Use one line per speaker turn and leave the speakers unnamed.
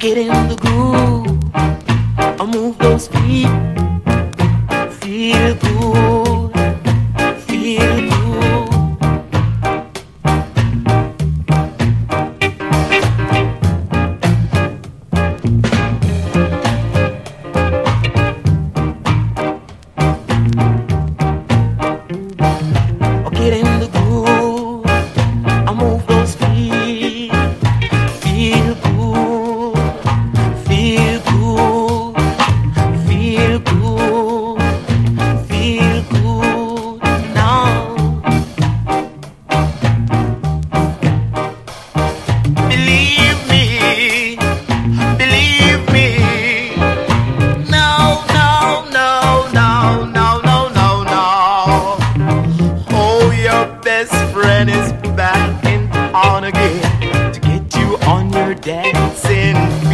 Get in the groove, I move those feet. Feel good, feel good. Get in the groove, I move those feet. Feel good, feel good, feel good, feel good now. Believe me, believe me. No, no, no, no, no, no, no, no. Oh, your best friend is back in town again to get you on your dancing feet.